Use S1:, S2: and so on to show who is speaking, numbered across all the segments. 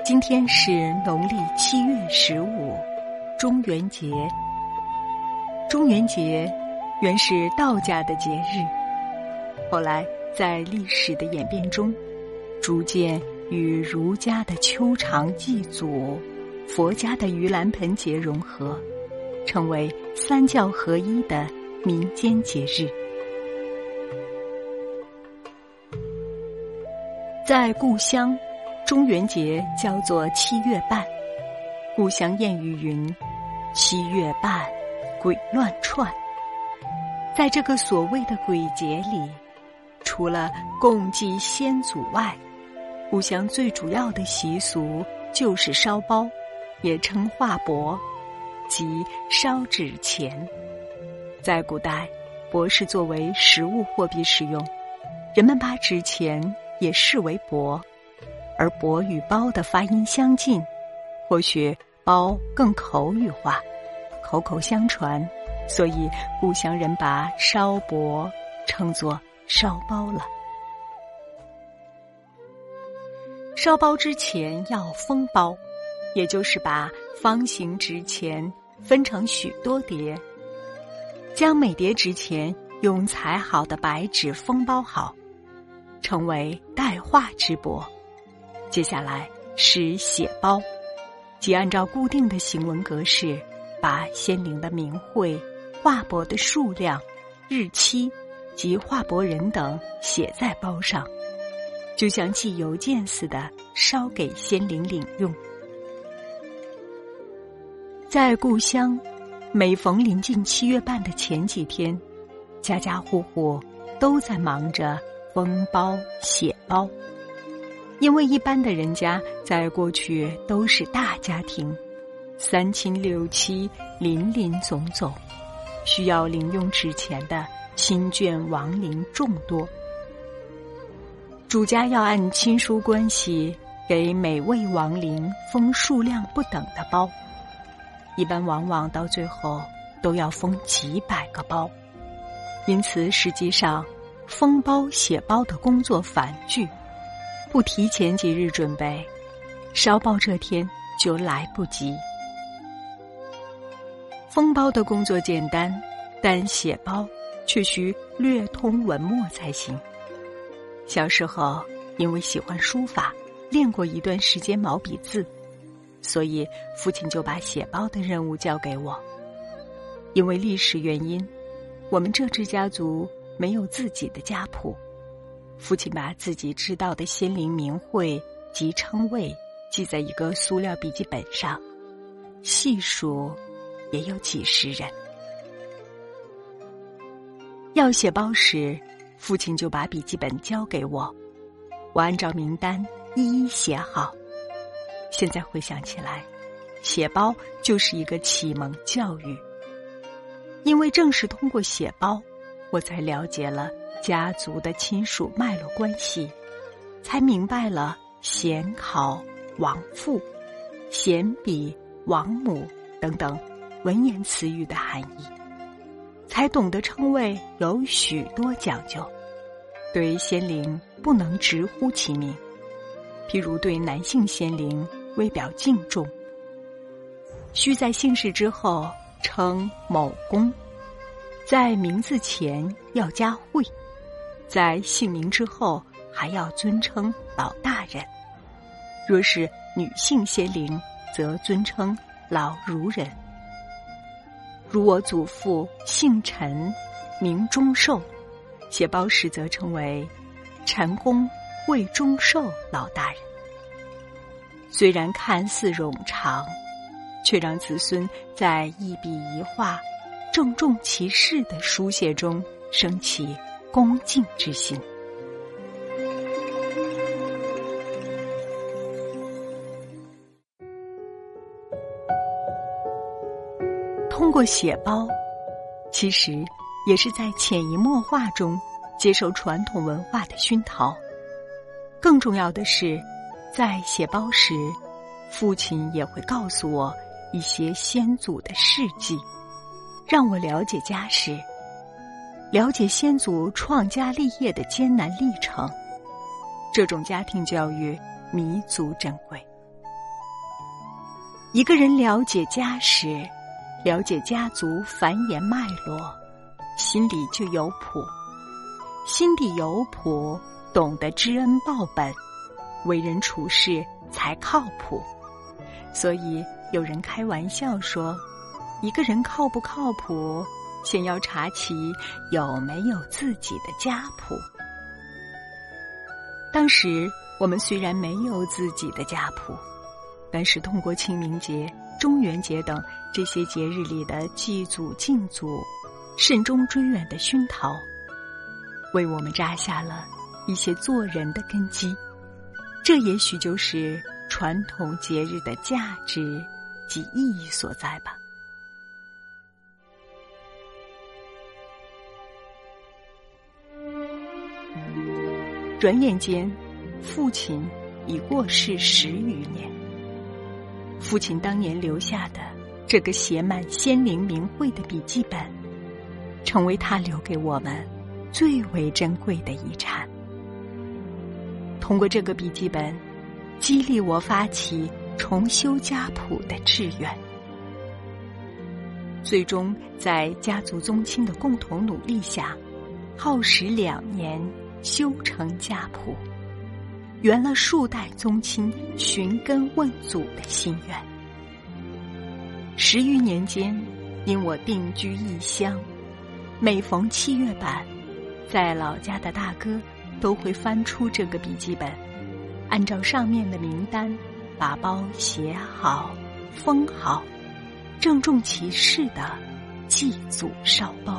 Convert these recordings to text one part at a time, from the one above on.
S1: 今天是农历7月15，中元节。中元节原是道家的节日，后来在历史的演变中，逐渐与儒家的秋长祭祖、佛家的盂兰盆节融合，成为三教合一的民间节日。在故乡，中元节叫做7月半。故乡谚语云：7月半，鬼乱窜。在这个所谓的鬼节里，除了供祭先祖外，故乡最主要的习俗就是烧包，也称化帛，即烧纸钱。在古代，帛是作为实物货币使用，人们把纸钱也视为帛，而帛与包的发音相近，或许包更口语化，口口相传，所以故乡人把烧帛称作烧包了。烧包之前要封包，也就是把方形纸钱分成许多叠，将每叠纸钱用裁好的白纸封包好，成为带画之帛。接下来是写包，即按照固定的行文格式，把先灵的名讳、画帛的数量、日期及画帛人等写在包上，就像寄邮件似的烧给先灵领用。在故乡，每逢临近7月半的前几天，家家户户都在忙着封包写包。因为一般的人家在过去都是大家庭，3亲6戚，林林总总，需要领用纸钱的亲眷亡灵众多。主家要按亲疏关系给每位亡灵封数量不等的包，一般往往到最后都要封几百个包。因此实际上封包写包的工作繁巨，不提前几日准备，烧包这天就来不及。封包的工作简单，但写包却需略通文墨才行。小时候因为喜欢书法，练过一段时间毛笔字，所以父亲就把写包的任务交给我。因为历史原因，我们这支家族没有自己的家谱，父亲把自己知道的先灵名讳及称谓记在一个塑料笔记本上，细数也有几十人。要写包时，父亲就把笔记本交给我，我按照名单一一写好。现在回想起来，写包就是一个启蒙教育。因为正是通过写包，我才了解了家族的亲属脉络关系，才明白了显考、亡父、显比、亡母等等文言词语的含义，才懂得称谓有许多讲究，对先灵不能直呼其名。譬如对男性先灵为表敬重，需在姓氏之后称某公，在名字前要加讳，在姓名之后还要尊称老大人。若是女性先灵，则尊称老孺人。如我祖父姓陈，名忠寿，写包时则称为陈公为忠寿老大人。虽然看似冗长，却让子孙在一笔一画郑重其事的书写中升起恭敬之心。通过写包，其实也是在潜移默化中接受传统文化的熏陶。更重要的是，在写包时，父亲也会告诉我一些先祖的事迹，让我了解家世，了解先祖创家立业的艰难历程。这种家庭教育弥足珍贵。 一个人了解家史，了解家族繁衍脉络，心里就有谱。心里有谱，懂得知恩报本，为人处事才靠谱。所以有人开玩笑说，一个人靠不靠谱，先要查其有没有自己的家谱。当时我们虽然没有自己的家谱，但是通过清明节、中元节等这些节日里的祭祖敬祖、慎终追远的熏陶，为我们扎下了一些做人的根基。这也许就是传统节日的价值及意义所在吧。转眼间，父亲已过世10余年。父亲当年留下的这个写满先灵名讳的笔记本，成为他留给我们最为珍贵的遗产。通过这个笔记本，激励我发起重修家谱的志愿。最终在家族宗亲的共同努力下，耗时2年修成家谱，圆了数代宗亲寻根问祖的心愿。10余年间，因我定居异乡，每逢7月半，在老家的大哥都会翻出这个笔记本，按照上面的名单，把包写好、封好，郑重其事地祭祖烧包。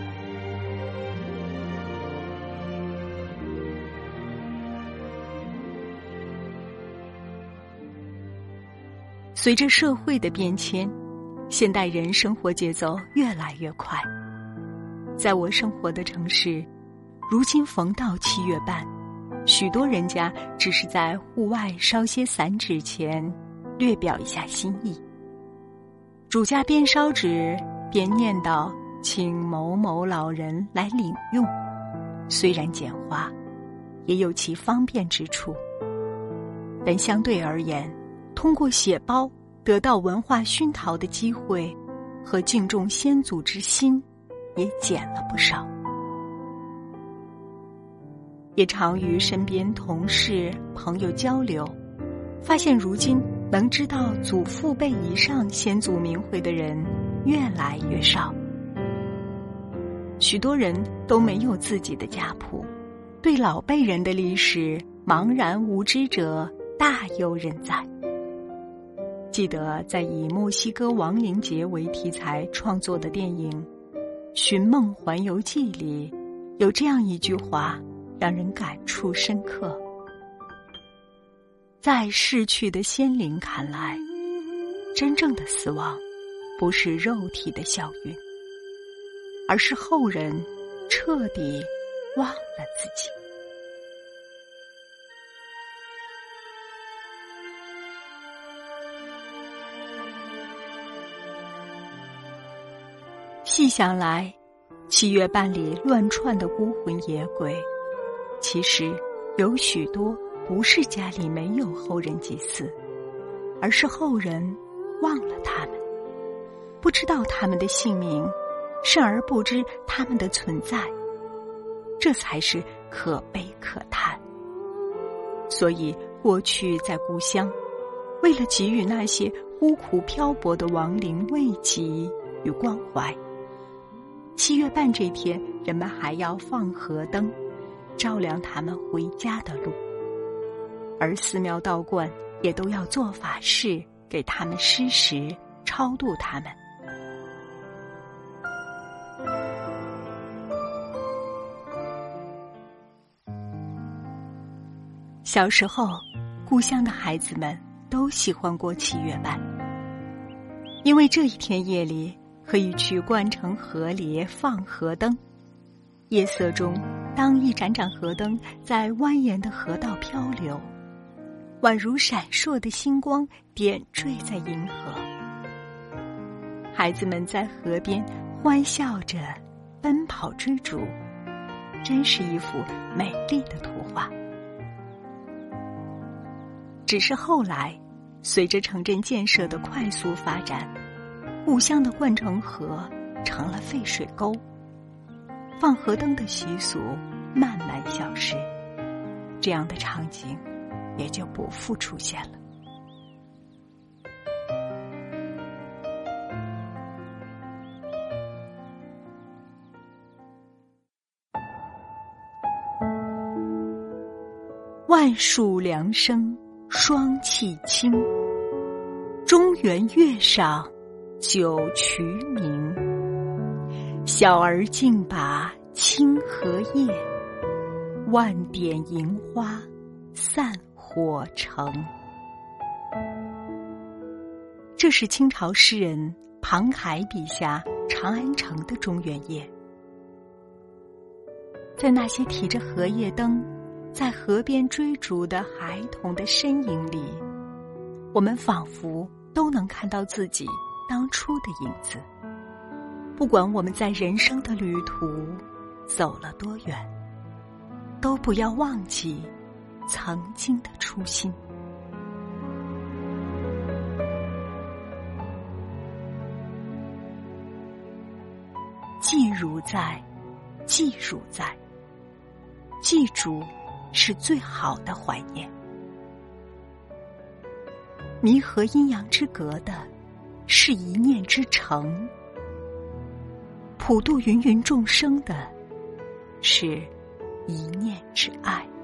S1: 随着社会的变迁，现代人生活节奏越来越快。在我生活的城市，如今逢到7月半，许多人家只是在户外烧些散纸钱，略表一下心意。主家边烧纸边念叨请某某老人来领用，虽然简化，也有其方便之处。但相对而言，通过写包得到文化熏陶的机会和敬重先祖之心也减了不少。也常与身边同事朋友交流，发现如今能知道祖父辈以上先祖名讳的人越来越少。许多人都没有自己的家谱，对老辈人的历史茫然无知者大有人在。记得在以墨西哥亡灵节为题材创作的电影《寻梦环游记》里，有这样一句话让人感触深刻：在逝去的先灵看来，真正的死亡不是肉体的消陨，而是后人彻底忘了自己。细想来，7月半里乱窜的孤魂野鬼，其实有许多不是家里没有后人祭祀，而是后人忘了他们，不知道他们的姓名，甚而不知他们的存在，这才是可悲可叹。所以过去在故乡，为了给予那些孤苦漂泊的亡灵慰藉与关怀，7月半这天，人们还要放河灯，照亮他们回家的路，而寺庙道观也都要做法事，给他们施食，超度他们。小时候，故乡的孩子们都喜欢过7月半，因为这一天夜里可以去关城河里放河灯。夜色中，当一盏盏河灯在蜿蜒的河道漂流，宛如闪烁的星光点缀在银河。孩子们在河边欢笑着奔跑追逐，真是一幅美丽的图画。只是后来， 随着城镇建设的快速发展，故乡的灌城河成了废水沟，放河灯的习俗慢慢消失，这样的场景也就不复出现了。万树凉生霜气清，中原月上九衢明。小儿竞把清河夜，万点银花散火城。这是清朝诗人庞海笔下长安城的中原夜。在那些提着荷叶灯在河边追逐的孩童的身影里，我们仿佛都能看到自己当初的影子。不管我们在人生的旅途走了多远，都不要忘记曾经的初心。记如在，记如在，记住是最好的怀念。弥合阴阳之隔的是一念之诚，普度芸芸众生的是一念之爱。